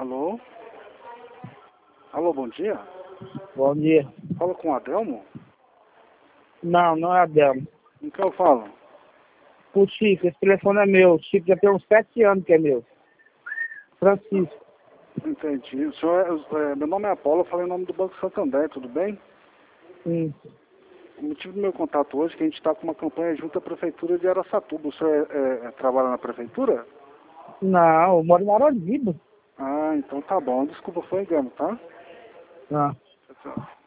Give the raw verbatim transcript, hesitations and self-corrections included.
Alô? Alô, bom dia? Bom dia. Fala com o Adelmo? Não, não é Adelmo. Com quem eu falo? O Chico, esse telefone é meu. O Chico já tem uns sete anos que é meu. Francisco. Entendi. O senhor é, é, meu nome é Apolo, eu falei em nome do Banco Santander, tudo bem? Hum. O motivo do meu contato hoje é que a gente está com uma campanha junto à Prefeitura de Araçatuba. O senhor é, é, é, trabalha na Prefeitura? Não, eu moro em Marodiba. Ah, então tá bom. Desculpa, foi engano, tá? Ah. Tchau, tchau.